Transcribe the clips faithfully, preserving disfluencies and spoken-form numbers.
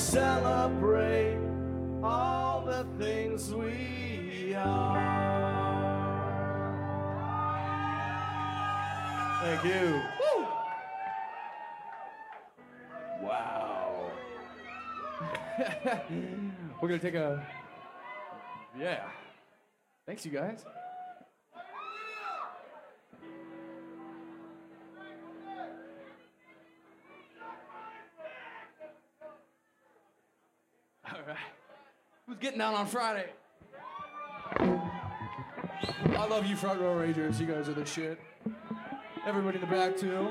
celebrate all the things we are. Thank you. Woo! Wow. We're gonna take a, yeah. Thanks, you guys. All right. Who's getting down on Friday? I love you front row rangers. You guys are the shit. Everybody in the back too.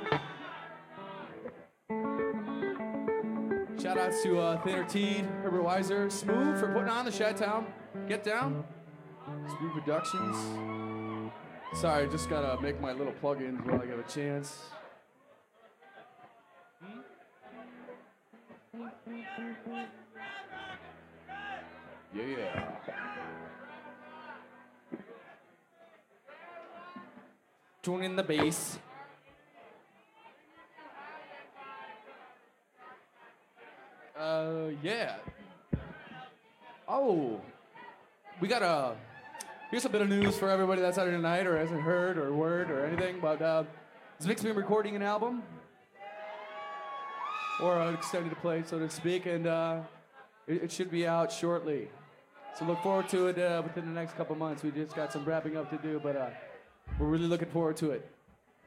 Shout outs to uh, Thinner Teed, Herbert Weiser, Smooth for putting on the Chi-Town Get Down. Smooth Productions. Sorry, just gotta make my little plugins while I get a chance. Yeah. Tune in the bass. Uh, yeah. Oh, we got a. Here's a bit of news for everybody that's Saturday night or hasn't heard or word or anything. But uh, Vic's been recording an album, or an extended play, so to speak, and uh, it, it should be out shortly. So look forward to it uh, within the next couple months. We just got some wrapping up to do, but uh, we're really looking forward to it.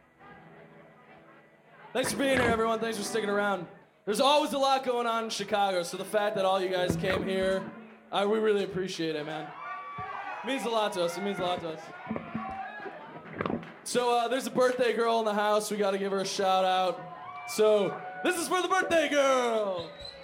Thanks for being here, everyone. Thanks for sticking around. There's always a lot going on in Chicago, so the fact that all you guys came here, I, we really appreciate it, man. It means a lot to us. It means a lot to us. So uh, there's a birthday girl in the house. We got to give her a shout out. So this is for the birthday girl.